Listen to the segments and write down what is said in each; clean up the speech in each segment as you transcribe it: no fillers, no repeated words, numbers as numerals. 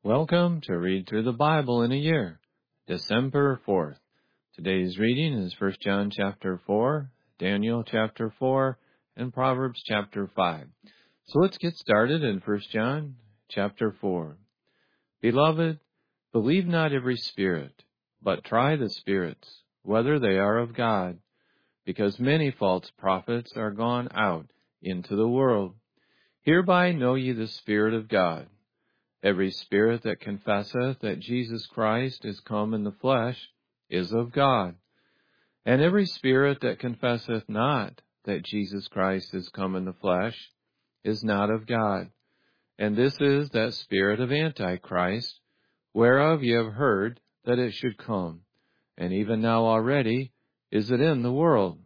Welcome to Read Through the Bible in a Year, December 4th. Today's reading is 1 John chapter 4, Daniel chapter 4, and Proverbs chapter 5. So let's get started in 1 John chapter 4. Beloved, believe not every spirit, but try the spirits, whether they are of God, because many false prophets are gone out into the world. Hereby know ye the Spirit of God. Every spirit that confesseth that Jesus Christ is come in the flesh is of God. And every spirit that confesseth not that Jesus Christ is come in the flesh is not of God. And this is that spirit of Antichrist, whereof ye have heard that it should come, and even now already is it in the world.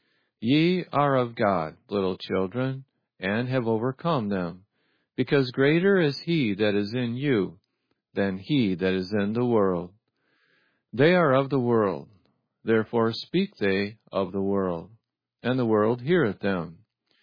Ye are of God, little children, and have overcome them, because greater is he that is in you than he that is in the world. They are of the world, therefore speak they of the world, and the world heareth them.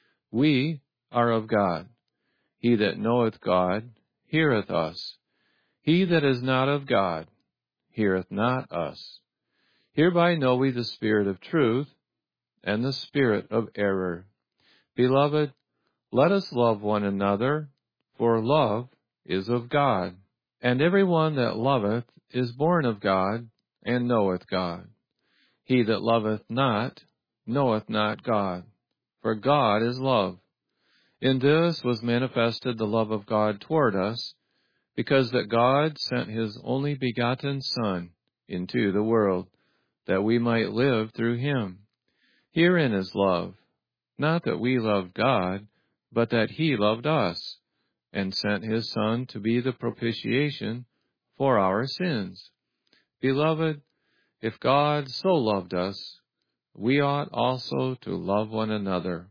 We are of God. He that knoweth God heareth us. He that is not of God heareth not us. Hereby know we the spirit of truth and the spirit of error. Beloved, let us love one another, for love is of God. And every one that loveth is born of God, and knoweth God. He that loveth not knoweth not God, for God is love. In this was manifested the love of God toward us, because that God sent his only begotten Son into the world, that we might live through him. Herein is love, not that we loved God, but that he loved us, and sent his Son to be the propitiation for our sins. Beloved, if God so loved us, we ought also to love one another.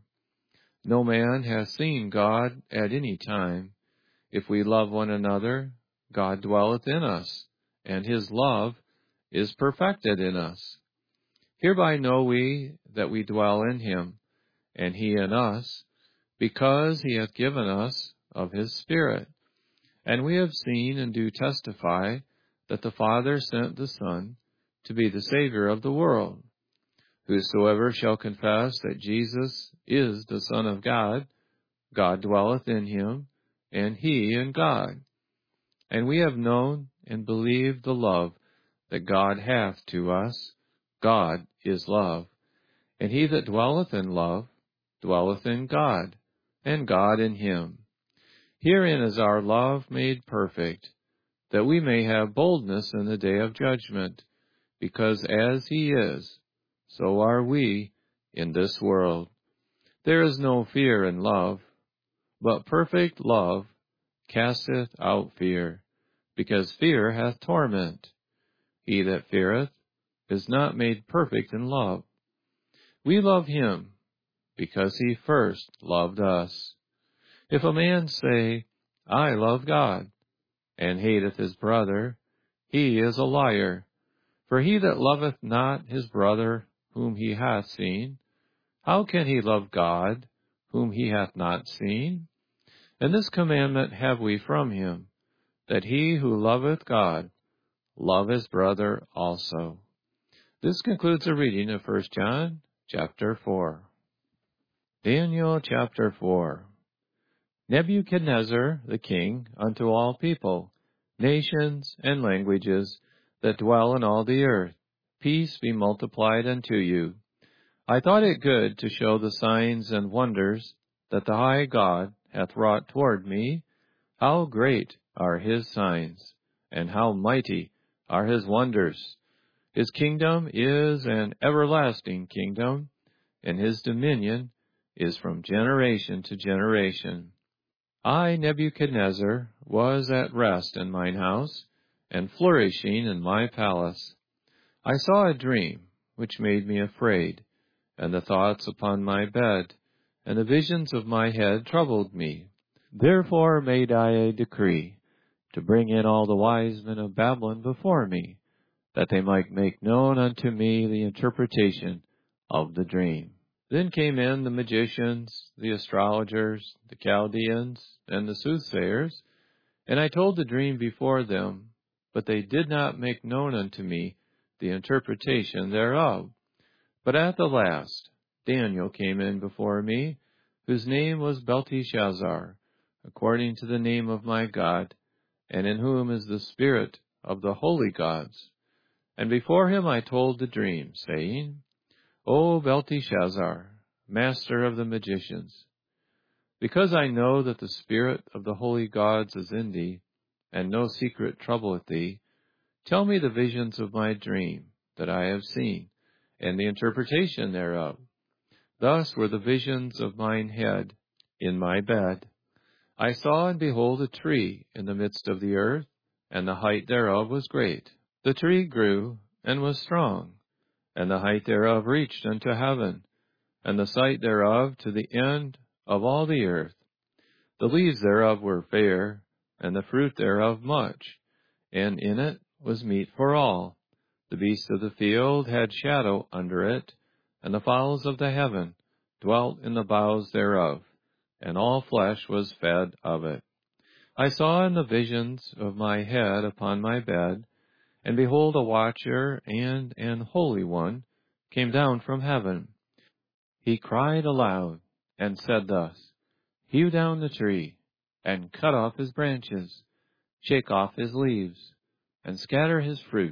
No man hath seen God at any time. If we love one another, God dwelleth in us, and his love is perfected in us. Hereby know we that we dwell in him, and he in us, because he hath given us of his Spirit. And we have seen and do testify that the Father sent the Son to be the Savior of the world. Whosoever shall confess that Jesus is the Son of God, God dwelleth in him, and he in God. And we have known and believed the love that God hath to us. God is love. And he that dwelleth in love dwelleth in God, and God in him. Herein is our love made perfect, that we may have boldness in the day of judgment, because as he is, so are we in this world. There is no fear in love, but perfect love casteth out fear, because fear hath torment. He that feareth is not made perfect in love. We love him, because he first loved us. If a man say, I love God, and hateth his brother, he is a liar. For he that loveth not his brother whom he hath seen, how can he love God whom he hath not seen? And this commandment have we from him, that he who loveth God love his brother also. This concludes the reading of 1 John chapter 4. Daniel chapter 4. Nebuchadnezzar the king unto all people, nations, and languages that dwell in all the earth, peace be multiplied unto you. I thought it good to show the signs and wonders that the high God hath wrought toward me. How great are his signs, and how mighty are his wonders! His kingdom is an everlasting kingdom, and his dominion is from generation to generation. I, Nebuchadnezzar, was at rest in mine house, and flourishing in my palace. I saw a dream, which made me afraid, and the thoughts upon my bed, and the visions of my head troubled me. Therefore made I a decree, to bring in all the wise men of Babylon before me, that they might make known unto me the interpretation of the dream. Then came in the magicians, the astrologers, the Chaldeans, and the soothsayers, And I told the dream before them, but they did not make known unto me the interpretation thereof. But at the last Daniel came in before me, whose name was Belteshazzar, according to the name of my God, and in whom is the spirit of the holy gods. And before him I told the dream, saying, O Belteshazzar, master of the magicians, because I know that the spirit of the holy gods is in thee, and no secret troubleth thee, tell me the visions of my dream that I have seen, and the interpretation thereof. Thus were the visions of mine head in my bed. I saw and behold a tree in the midst of the earth, and the height thereof was great. The tree grew and was strong, and the height thereof reached unto heaven, and the sight thereof to the end of all the earth. The leaves thereof were fair, and the fruit thereof much, and in it was meat for all. The beasts of the field had shadow under it, and the fowls of the heaven dwelt in the boughs thereof, and all flesh was fed of it. I saw in the visions of my head upon my bed, and behold, a watcher and an holy one came down from heaven. He cried aloud, and said thus, Hew down the tree, and cut off his branches, shake off his leaves, and scatter his fruit.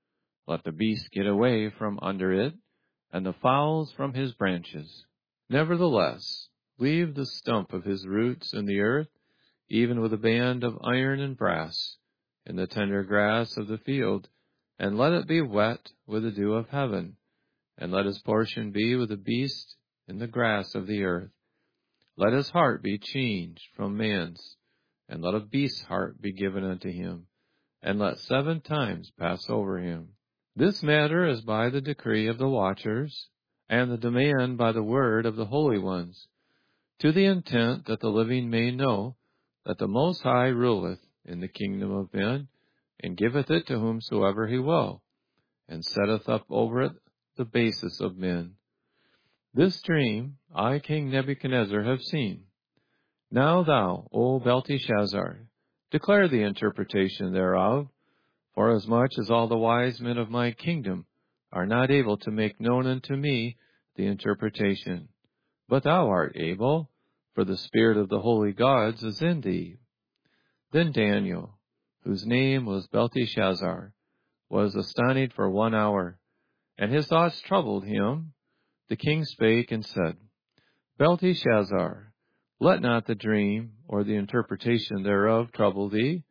Let the beasts get away from under it, and the fowls from his branches. Nevertheless, leave the stump of his roots in the earth, even with a band of iron and brass, in the tender grass of the field, and let it be wet with the dew of heaven, and let his portion be with the beast in the grass of the earth. Let his heart be changed from man's, and let a beast's heart be given unto him, and let 7 times pass over him. This matter is by the decree of the watchers, and the demand by the word of the holy ones, to the intent that the living may know that the Most High ruleth in the kingdom of men, and giveth it to whomsoever he will, and setteth up over it the basis of men. This dream I, King Nebuchadnezzar, have seen. Now thou, O Belteshazzar, declare the interpretation thereof, forasmuch as all the wise men of my kingdom are not able to make known unto me the interpretation. But thou art able, for the spirit of the holy gods is in thee. Then Daniel, whose name was Belteshazzar, was astonied for 1 hour, and his thoughts troubled him. The king spake and said, Belteshazzar, let not the dream or the interpretation thereof trouble thee.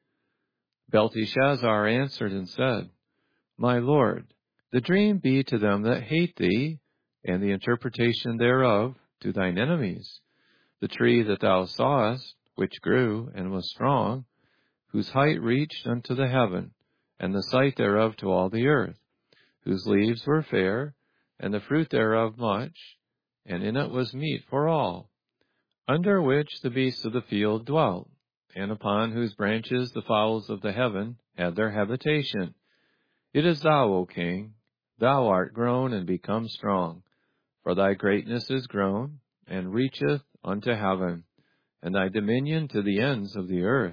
Belteshazzar answered and said, My lord, the dream be to them that hate thee, and the interpretation thereof to thine enemies. The tree that thou sawest, which grew and was strong, whose height reached unto the heaven, and the sight thereof to all the earth, whose leaves were fair, and the fruit thereof much, and in it was meat for all, under which the beasts of the field dwelt, and upon whose branches the fowls of the heaven had their habitation. It is thou, O king, thou art grown and become strong, for thy greatness is grown, and reacheth unto heaven, and thy dominion to the ends of the earth.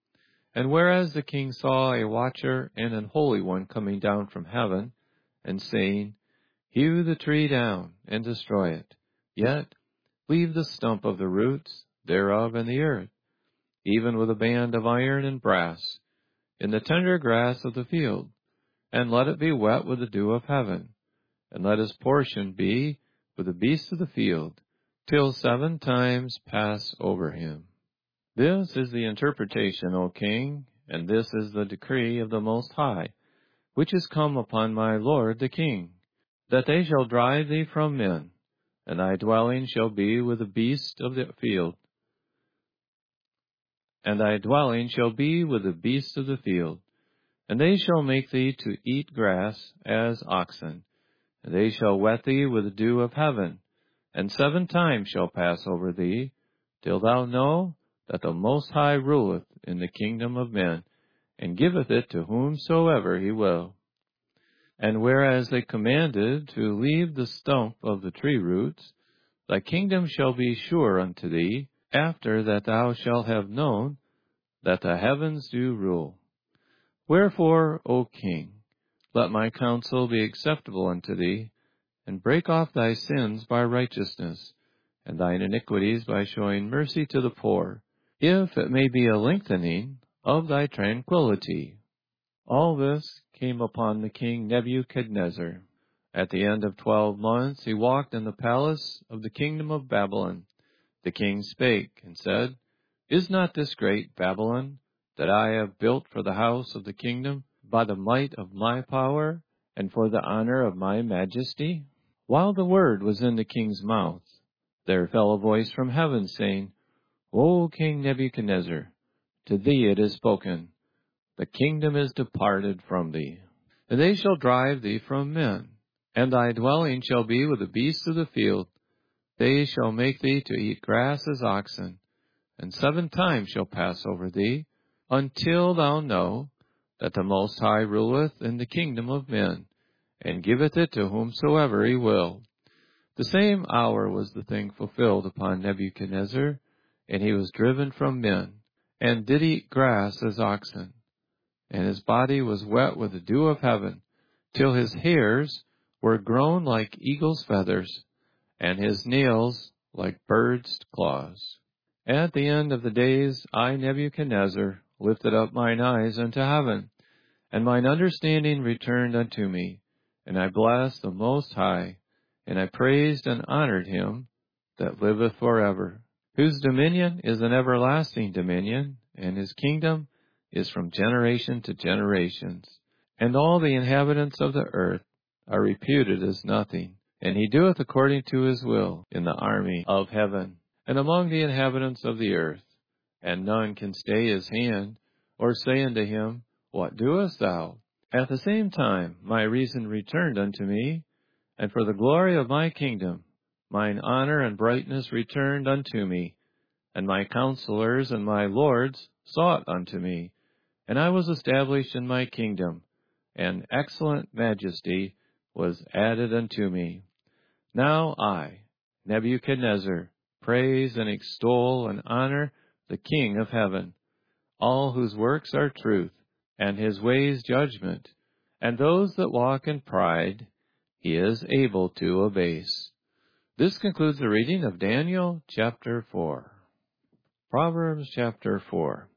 And whereas the king saw a watcher and an holy one coming down from heaven, and saying, Hew the tree down, and destroy it, yet leave the stump of the roots thereof in the earth, even with a band of iron and brass, in the tender grass of the field, and let it be wet with the dew of heaven, and let his portion be with the beasts of the field, till 7 times pass over him. This is the interpretation, O king, and this is the decree of the Most High, which is come upon my lord the king, that they shall drive thee from men, and thy dwelling shall be with the beasts of the field, and thy dwelling shall be with the beasts of the field, and they shall make thee to eat grass as oxen, and they shall wet thee with the dew of heaven, and 7 times shall pass over thee, till thou know that the Most High ruleth in the kingdom of men, and giveth it to whomsoever he will. And whereas they commanded to leave the stump of the tree roots, thy kingdom shall be sure unto thee, after that thou shalt have known that the heavens do rule. Wherefore, O king, let my counsel be acceptable unto thee, and break off thy sins by righteousness, and thine iniquities by showing mercy to the poor, if it may be a lengthening of thy tranquillity. All this came upon the king Nebuchadnezzar. At the end of 12 months he walked in the palace of the kingdom of Babylon. The king spake and said, Is not this great Babylon, that I have built for the house of the kingdom, by the might of my power, and for the honor of my majesty? While the word was in the king's mouth, there fell a voice from heaven, saying, O King Nebuchadnezzar, to thee it is spoken, the kingdom is departed from thee, and they shall drive thee from men, and thy dwelling shall be with the beasts of the field. They shall make thee to eat grass as oxen, and 7 times shall pass over thee, until thou know that the Most High ruleth in the kingdom of men, and giveth it to whomsoever he will. The same hour was the thing fulfilled upon Nebuchadnezzar, and he was driven from men, and did eat grass as oxen. And his body was wet with the dew of heaven, till his hairs were grown like eagle's feathers, and his nails like birds' claws. At the end of the days, I, Nebuchadnezzar, lifted up mine eyes unto heaven, and mine understanding returned unto me, and I blessed the Most High, and I praised and honored him that liveth forever, whose dominion is an everlasting dominion, and his kingdom is from generation to generations. And all the inhabitants of the earth are reputed as nothing, and he doeth according to his will in the army of heaven, and among the inhabitants of the earth. And none can stay his hand, or say unto him, What doest thou? At the same time my reason returned unto me, and for the glory of my kingdom mine honor and brightness returned unto me, and my counselors and my lords sought unto me, and I was established in my kingdom, and excellent majesty was added unto me. Now I, Nebuchadnezzar, praise and extol and honor the King of heaven, all whose works are truth, and his ways judgment, and those that walk in pride he is able to abase. This concludes the reading of Daniel chapter 4. Proverbs chapter 4.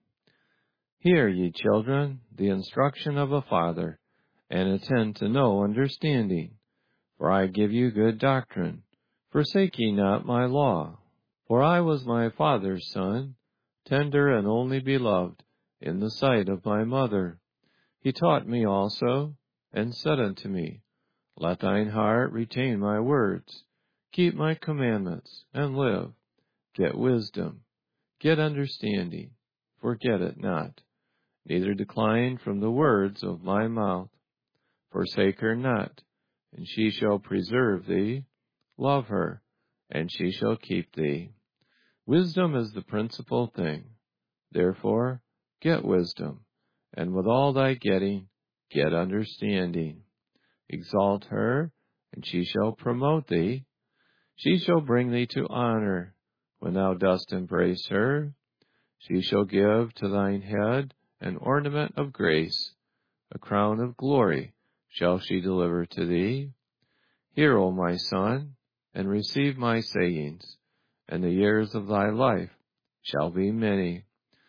Hear, ye children, the instruction of a father, and attend to know understanding. For I give you good doctrine. Forsake ye not my law. For I was my father's son, tender and only beloved, in the sight of my mother. He taught me also, and said unto me, Let thine heart retain my words. Keep my commandments, and live. Get wisdom. Get understanding. Forget it not. Neither decline from the words of my mouth. Forsake her not, and she shall preserve thee. Love her, and she shall keep thee. Wisdom is the principal thing. Therefore, get wisdom, and with all thy getting, get understanding. Exalt her, and she shall promote thee. She shall bring thee to honor when thou dost embrace her. She shall give to thine head an ornament of grace, a crown of glory shall she deliver to thee. Hear, O my son, and receive my sayings, and the years of thy life shall be many.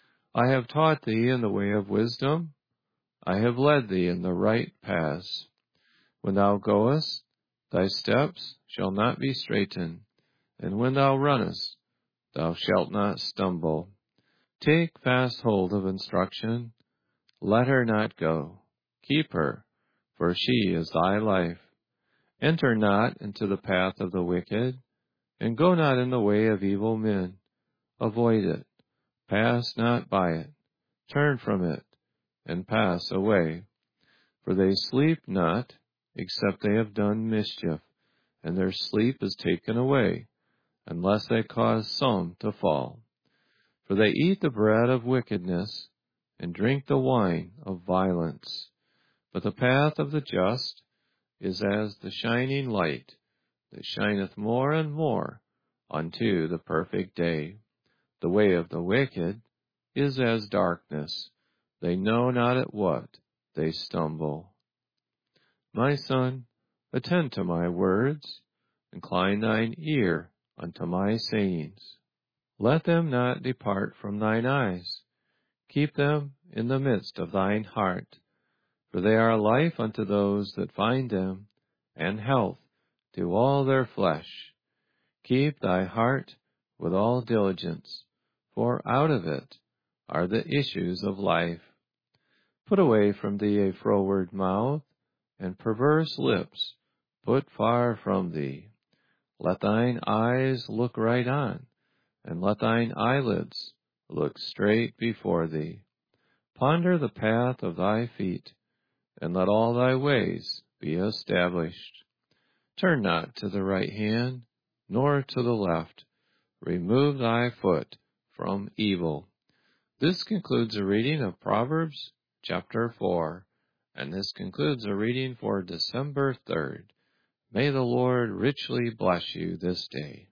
I have taught thee in the way of wisdom. I have led thee in the right paths. When thou goest, thy steps shall not be straitened, and when thou runnest, thou shalt not stumble. Take fast hold of instruction. Let her not go. Keep her, for she is thy life. Enter not into the path of the wicked, and go not in the way of evil men. Avoid it. Pass not by it. Turn from it, and pass away. For they sleep not, except they have done mischief, and their sleep is taken away, unless they cause some to fall. For they eat the bread of wickedness, and drink the wine of violence. But the path of the just is as the shining light, that shineth more and more unto the perfect day. The way of the wicked is as darkness. They know not at what they stumble. My son, attend to my words. Incline thine ear unto my sayings. Let them not depart from thine eyes. Keep them in the midst of thine heart. For they are life unto those that find them, and health to all their flesh. Keep thy heart with all diligence, for out of it are the issues of life. Put away from thee a froward mouth, and perverse lips put far from thee. Let thine eyes look right on, and let thine eyelids look straight before thee. Ponder the path of thy feet, and let all thy ways be established. Turn not to the right hand, nor to the left. Remove thy foot from evil. This concludes the reading of Proverbs chapter 4, and this concludes the reading for December 3rd. May the Lord richly bless you this day.